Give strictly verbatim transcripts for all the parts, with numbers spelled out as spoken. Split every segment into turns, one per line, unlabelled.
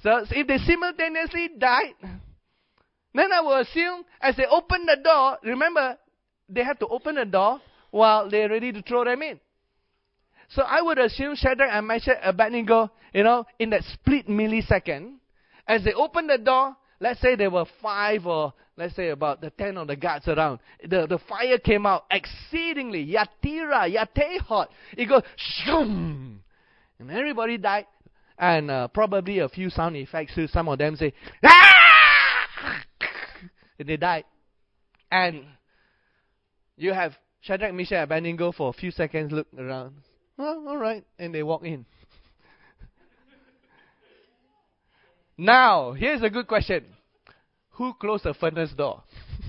So, so if they simultaneously died, then I will assume as they open the door, remember, they have to open the door while they're ready to throw them in. So I would assume Shadrach and Meshach and Abednego, you know, in that split millisecond, as they opened the door, let's say there were five or let's say about the ten of the guards around. The, the fire came out exceedingly, yatira, yate hot. It goes, shoom, and everybody died. And uh, probably a few sound effects too. Some of them say, ah! And they died. And you have Shadrach, Meshach, and Abednego for a few seconds look around. Oh, all right. And they walk in. Now, here's a good question. Who closed the furnace door?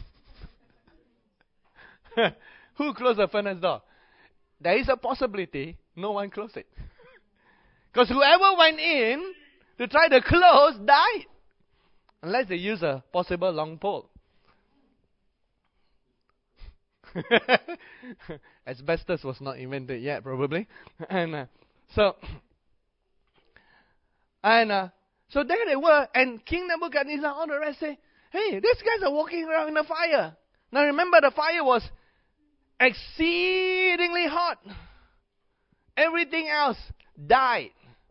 Who closed the furnace door? There is a possibility no one closed it. Because whoever went in to try to close died. Unless they use a possible long pole. Asbestos was not invented yet, probably. And uh, so, and uh, so there they were. And King Nebuchadnezzar, all the rest say, hey, these guys are walking around in the fire. Now remember, the fire was exceedingly hot. Everything else died.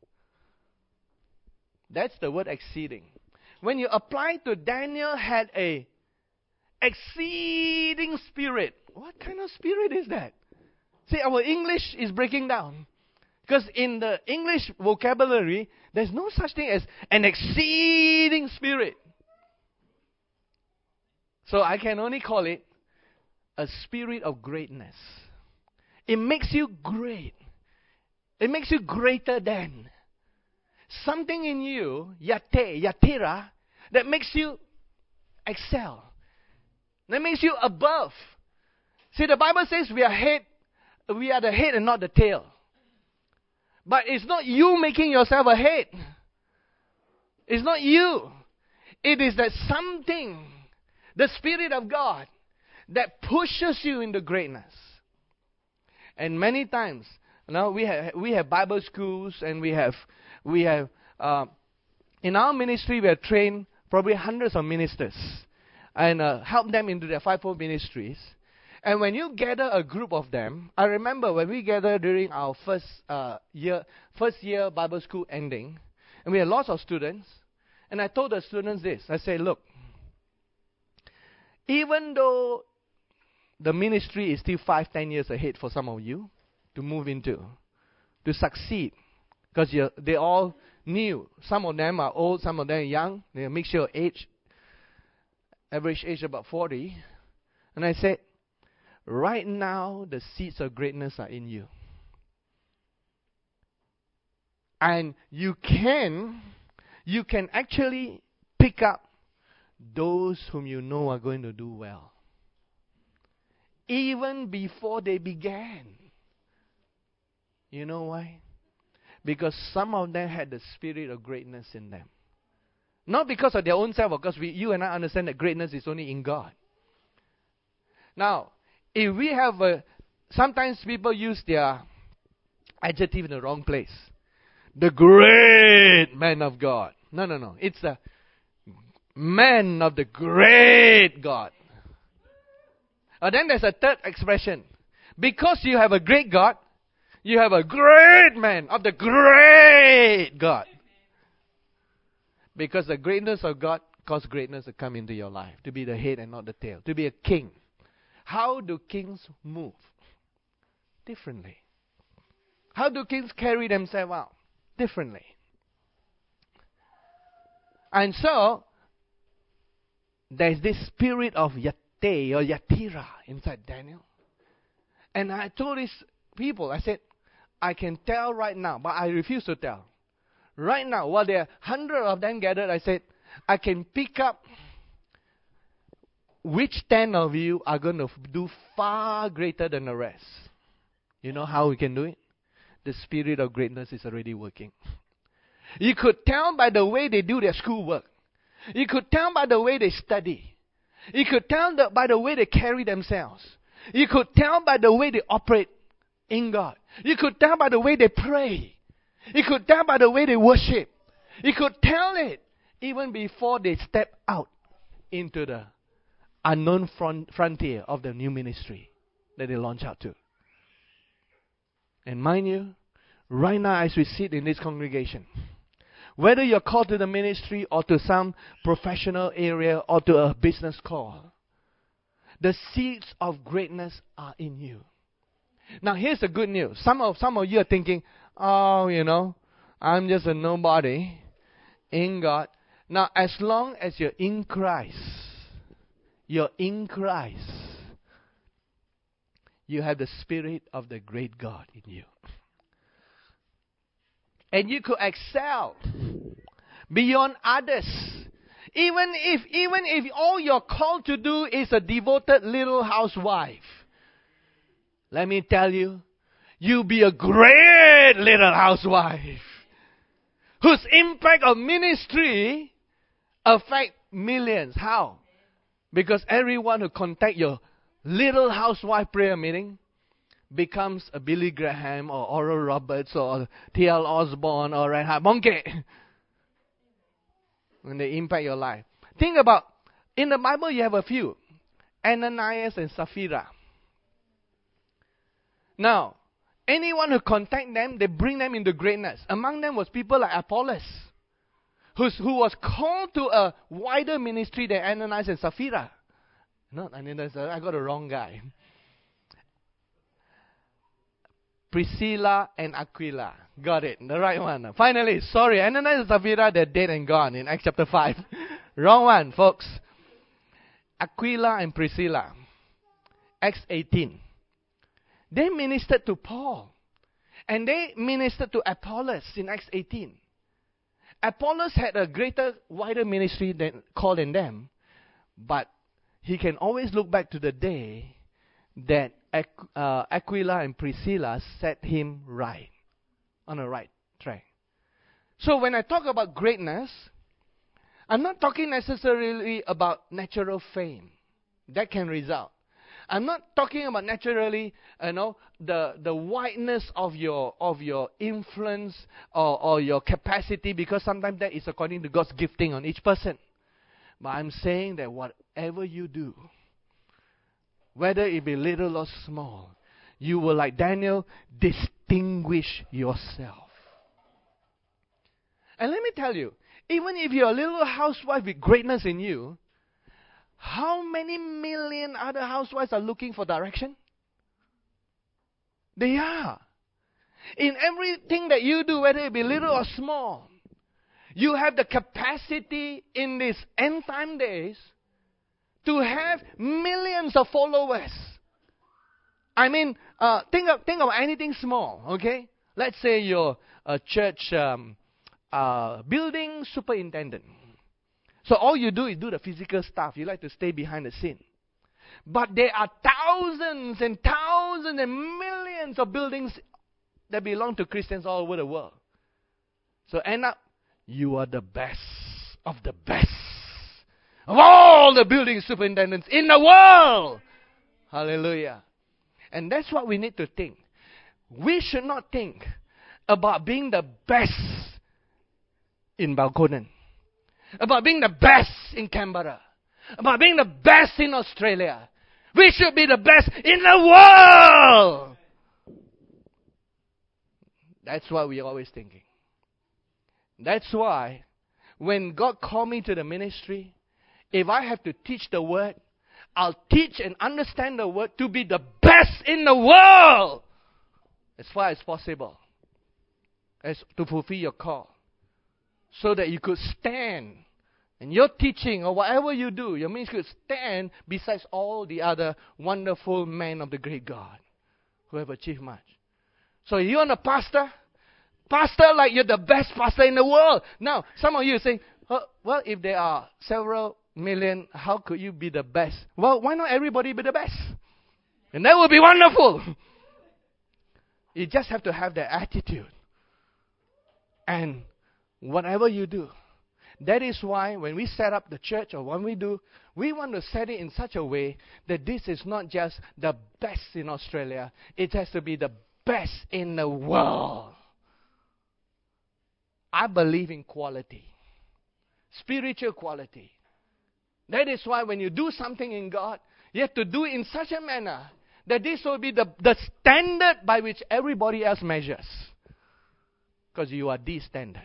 That's the word exceeding. When you apply to Daniel had a exceeding spirit. What kind of spirit is that? See, our English is breaking down. Because in the English vocabulary, there's no such thing as an exceeding spirit. So I can only call it a spirit of greatness. It makes you great. It makes you greater than. Something in you, yate, yatira, that makes you excel. That makes you above. See, the Bible says we are head, we are the head and not the tail. But it's not you making yourself a head. It's not you. It is that something, the Spirit of God, that pushes you into greatness. And many times, now we have we have Bible schools, and we have we have uh, in our ministry we have trained probably hundreds of ministers and uh, help them into their fivefold ministries. And when you gather a group of them, I remember when we gathered during our first uh, year, first year Bible school ending, and we had lots of students. And I told the students this. I said, look, even though the ministry is still five, ten years ahead for some of you to move into, to succeed, because they all new. Some of them are old, some of them are young. They're a mixture of age, average age about forty. And I said, right now, the seeds of greatness are in you. And you can, you can actually pick up those whom you know are going to do well. Even before they began. You know why? Because some of them had the spirit of greatness in them. Not because of their own self, because we, you and I understand that greatness is only in God. Now, if we have a, sometimes people use their adjective in the wrong place. The great man of God. No, no, no. It's the man of the great God. And then there's a third expression. Because you have a great God, you have a great man of the great God. Because the greatness of God causes greatness to come into your life. To be the head and not the tail. To be a king. How do kings move? Differently. How do kings carry themselves out? Differently. And so, there's this spirit of yate or yatira inside Daniel. And I told these people, I said, I can tell right now, but I refuse to tell. Right now, while there are hundred of them gathered, I said, I can pick up which ten of you are going to do far greater than the rest. You know how we can do it? The spirit of greatness is already working. You could tell by the way they do their schoolwork. You could tell by the way they study. You could tell the, by the way they carry themselves. You could tell by the way they operate in God. You could tell by the way they pray. You could tell by the way they worship. He could tell it even before they step out into the unknown front, frontier of the new ministry that they launch out to. And mind you, right now as we sit in this congregation, whether you're called to the ministry or to some professional area or to a business call, the seeds of greatness are in you. Now here's the good news. Some of some of you are thinking, oh, you know, I'm just a nobody in God. Now as long as you're in Christ, you're in Christ, you have the Spirit of the great God in you. And you could excel beyond others. Even if, even if all you're called to do is a devoted little housewife, let me tell you, you'll be a great little housewife whose impact of ministry affect millions. How? Because everyone who contact your little housewife prayer meeting becomes a Billy Graham or Oral Roberts or T L Osborne or Reinhard Bonnke. When they impact your life. Think about, in the Bible you have a few. Ananias and Sapphira. Now, anyone who contact them, they bring them into greatness. Among them was people like Apollos, who's, who was called to a wider ministry than Ananias and Sapphira. Not Ananias, I got the wrong guy. Priscilla and Aquila. Got it, the right one. Finally, sorry, Ananias and Sapphira, they're dead and gone in Acts chapter five. Wrong one, folks. Aquila and Priscilla. Acts eighteen. They ministered to Paul. And they ministered to Apollos in Acts eighteen. Apollos had a greater, wider ministry than called than them. But he can always look back to the day that Aqu- uh, Aquila and Priscilla set him right, on the right track. So when I talk about greatness, I'm not talking necessarily about natural fame. That can result. I'm not talking about naturally, you know, the, the wideness of your of your influence or, or your capacity, because sometimes that is according to God's gifting on each person. But I'm saying that whatever you do, whether it be little or small, you will, like Daniel, distinguish yourself. And let me tell you, even if you're a little housewife with greatness in you, how many million other housewives are looking for direction? They are. In everything that you do, whether it be little or small, you have the capacity in these end time days to have millions of followers. I mean, uh, think of think of anything small, okay? Let's say you're a church um, uh, building superintendent. So all you do is do the physical stuff. You like to stay behind the scene. But there are thousands and thousands and millions of buildings that belong to Christians all over the world. So end up, you are the best of the best of all the building superintendents in the world. Hallelujah. And that's what we need to think. We should not think about being the best in Balconen, about being the best in Canberra, about being the best in Australia. We should be the best in the world. That's what we're always thinking. That's why when God called me to the ministry, if I have to teach the word, I'll teach and understand the word to be the best in the world as far as possible, as to fulfill your call, so that you could stand in your teaching or whatever you do, your ministry could stand besides all the other wonderful men of the great God who have achieved much. So you want a pastor? Pastor like you're the best pastor in the world. Now, some of you are saying, oh, well, if there are several million, how could you be the best? Well, why not everybody be the best? And that would be wonderful. You just have to have that attitude. And whatever you do, that is why when we set up the church or when we do, we want to set it in such a way that this is not just the best in Australia. It has to be the best in the world. I believe in quality. Spiritual quality. That is why when you do something in God, you have to do it in such a manner that this will be the, the standard by which everybody else measures. Because you are the standard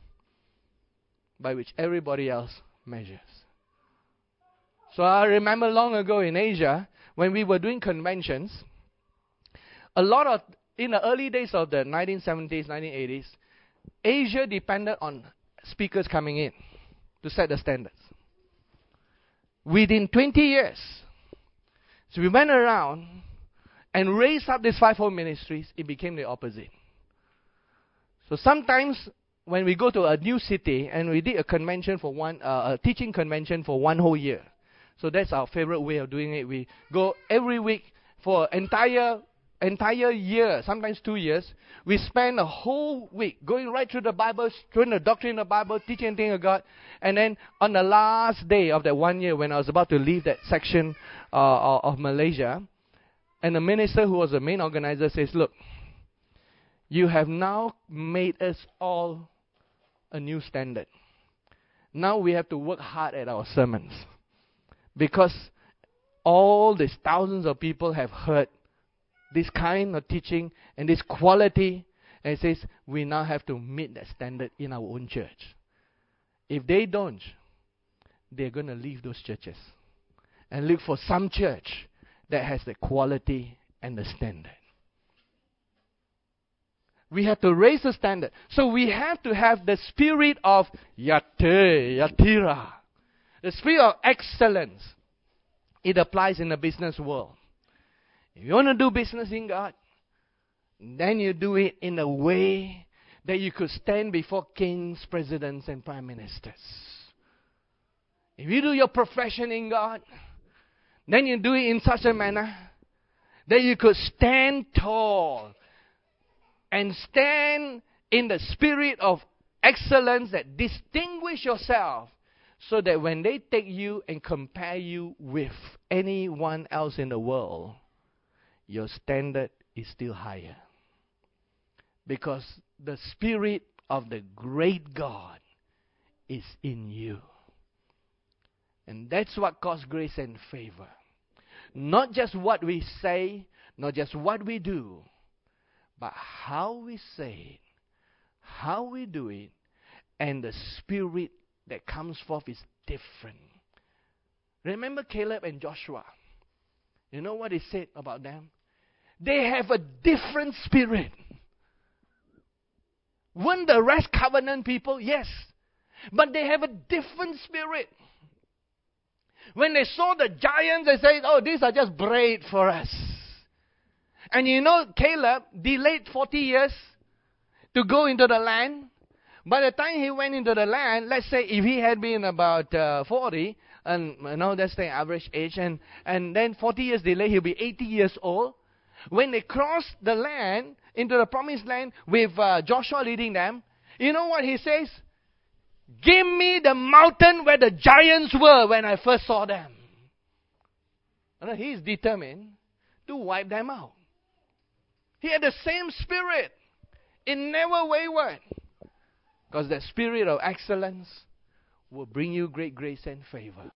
by which everybody else measures. So I remember long ago in Asia, when we were doing conventions, a lot of, in the early days of the nineteen seventies, nineteen eighties, Asia depended on speakers coming in to set the standards. Within twenty years, so we went around and raised up these fivefold ministries, it became the opposite. So sometimes when we go to a new city and we did a convention for one, uh, a teaching convention for one whole year. So that's our favorite way of doing it. We go every week for entire entire year, sometimes two years. We spend a whole week going right through the Bible, through the doctrine of the Bible, teaching the thing of God. And then on the last day of that one year, when I was about to leave that section uh, of Malaysia, and the minister who was the main organizer says, look, you have now made us all a new standard. Now we have to work hard at our sermons. Because all these thousands of people have heard this kind of teaching and this quality. And it says, we now have to meet that standard in our own church. If they don't, they're going to leave those churches and look for some church that has the quality and the standard. We have to raise the standard. So we have to have the spirit of yate, yatira. The spirit of excellence. It applies in the business world. If you want to do business in God, then you do it in a way that you could stand before kings, presidents, and prime ministers. If you do your profession in God, then you do it in such a manner that you could stand tall and stand in the spirit of excellence that distinguish yourself, so that when they take you and compare you with anyone else in the world, your standard is still higher. Because the spirit of the great God is in you. And that's what causes grace and favor. Not just what we say, not just what we do, but how we say it, how we do it, and the spirit that comes forth is different. Remember Caleb and Joshua? You know what he said about them? They have a different spirit. Weren't the rest covenant people? Yes. But they have a different spirit. When they saw the giants, they said, oh, these are just bread for us. And you know, Caleb delayed forty years to go into the land. By the time he went into the land, let's say if he had been about uh, forty, and you know, that's the average age, and, and then forty years delay, he'll be eighty years old. When they crossed the land, into the promised land, with uh, Joshua leading them, you know what he says? Give me the mountain where the giants were when I first saw them. And he's determined to wipe them out. He had the same spirit. It never wavered. Because the spirit of excellence will bring you great grace and favor.